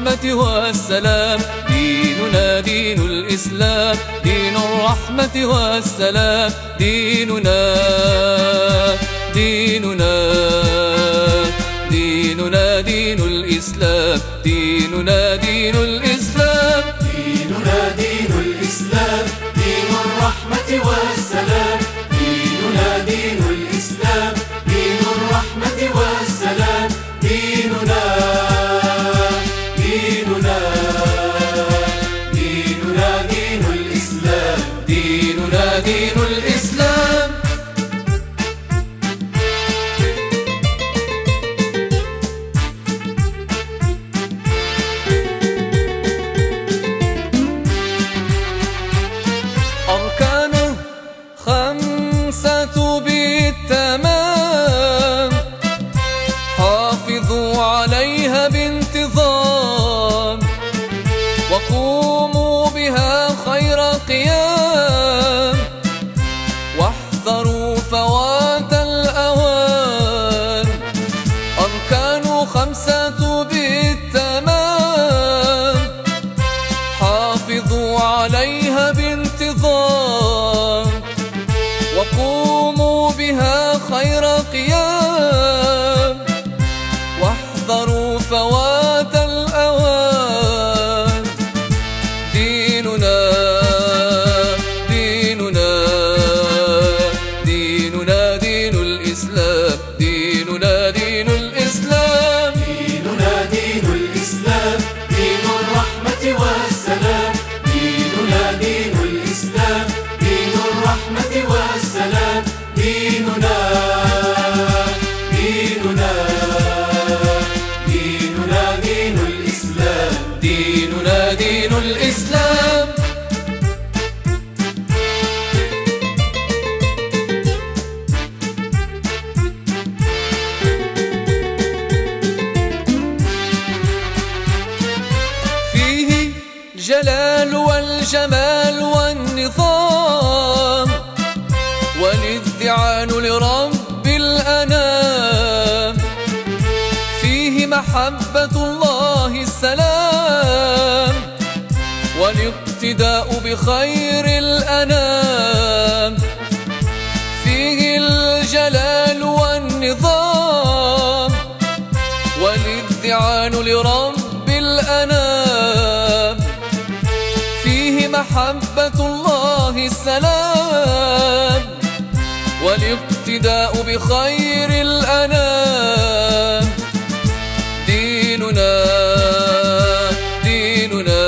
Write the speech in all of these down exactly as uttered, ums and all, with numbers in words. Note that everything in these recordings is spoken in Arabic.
الرحمة والسلام. ديننا دين الإسلام، دين الرحمة والسلام. ديننا ديننا ديننا دين الإسلام، ديننا دين الإسلام. ديننا دين الإسلام، دين الرحمة والسلام. ديننا دين الإسلام، دين الرحمة والسلام. ديننا ديننا ديننا دين الإسلام، ديننا دين الإسلام. أركانه خمسة بالتمام، حافظوا عليها بانتظام، وقوموا بها خير قيام، واحذروا فوات الأوان. أركان خمسة بالتمام، حافظوا عليها بانتظام، وقوموا بها خير قيام، واحذروا فوات الأوان. ديننا ديننا ديننا دين الإسلام، ديننا دين الإسلام. ديننا دين الإسلام، دين الرحمة والسلام. ديننا دين الإسلام، دين الرحمة والسلام. ديننا ديننا ديننا دين الإسلام، ديننا دين الإسلام. فيه الجلال والجمال والنظام، والإذعان لرب الأنام. فيه محبة الله السلام، والاقتداء بخير الأنام. فيه الجلال والنظام، والإذعان لرب الأنام. فيه محبة الله السلام، والاقتداء بخير الأنام. ديننا ديننا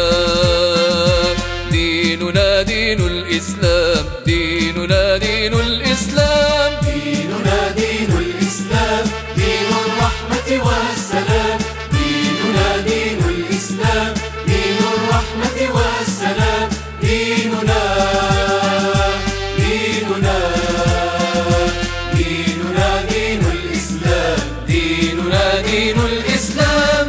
ديننا دين الإسلام، ديننا دين الإسلام. ديننا دين الإسلام، دين الرحمة والسلام. ديننا دين الإسلام، دين الرحمة والسلام. ديننا ديننا ديننا دين الإسلام، ديننا دين الإسلام.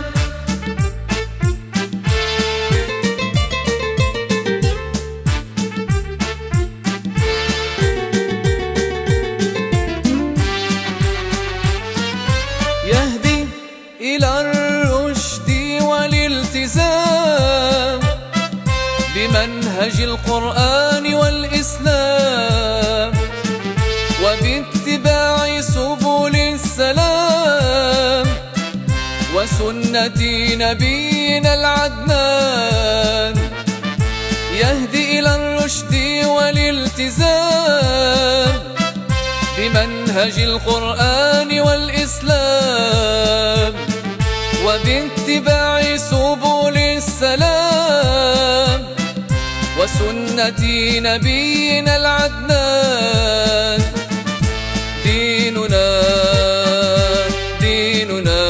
يهدي إلى الرشد والالتزام، بمنهج القرآن والإسلام، وباتباع سبل السلام، وسنة نبينا العدنان. يهدي إلى الرشد والالتزام، بمنهج القرآن والإسلام، وباتباع سبل السلام، وسنة نبينا العدنان. ديننا ديننا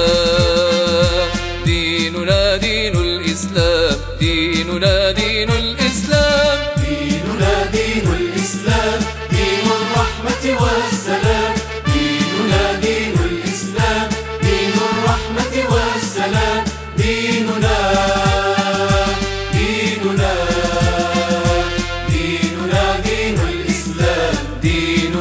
ديننا دين الإسلام، ديننا دين الإسلام. ديننا دين الإسلام، دين الرحمة والسلام. ديننا دين الإسلام، دين الرحمة والسلام. ديننا ديننا ديننا دين الإسلام، دين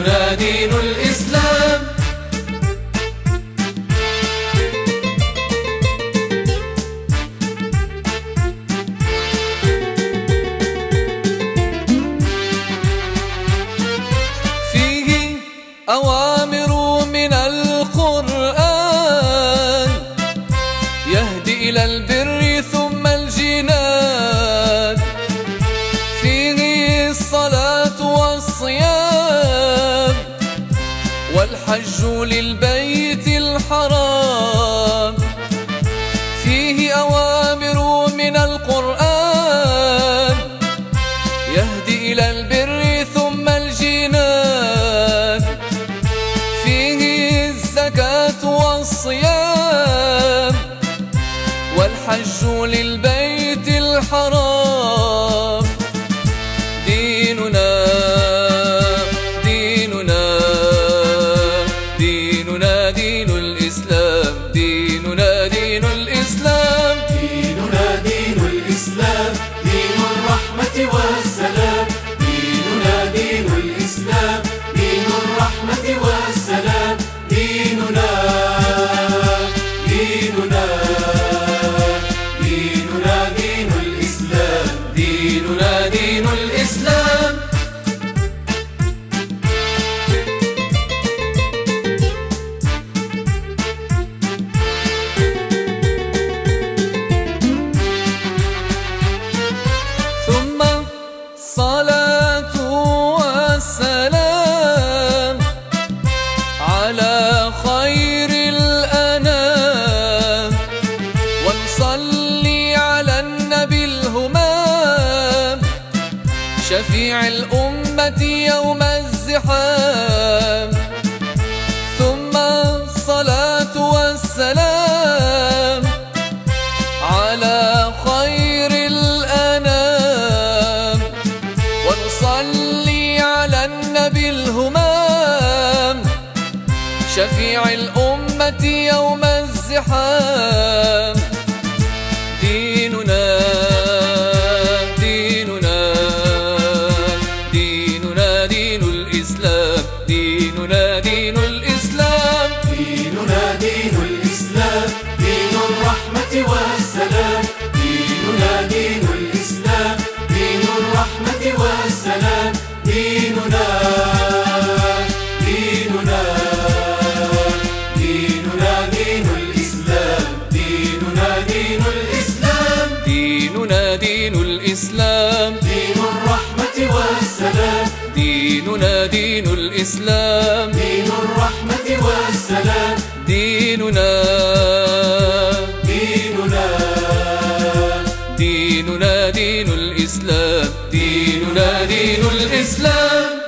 الصلاة والصيام والحج للبيت الحرام، فيه أوامر من القرآن يهدي إلى البر ثم الجنان، فيه الزكاة والصيام والحج للبيت الحرام. ديننا ديننا ديننا دين الإسلام، ديننا دين الإسلام، ديننا دين الإسلام، دين الرحمة والسلام، ديننا دين الإسلام، دين الرحمة والسلام، ديننا ديننا ديننا دين الإسلام، ديننا دين الإسلام. ثم الصلاة والسلام على خير الأنام، ونصلي على النبي الهمام شفيع الأمة يوم الزحام. ثم الصلاة والسلام على خير الأنام، ونصلي على النبي الهمام شفيع الأمة يوم الزحام. ديننا ديننا ديننا دين الإسلام، ديننا دين الإسلام، ديننا دين الإسلام، دين الرحمة والسلام، ديننا دين الإسلام، دين الرحمة والسلام، ديننا ديننا ديننا دين الإسلام، ديننا دين الإسلام، ديننا دين الإسلام، دين الرحمة والسلام، ديننا دين الإسلام، دين الرحمة والسلام، ديننا ديننا ديننا دين الإسلام، ديننا دين الإسلام.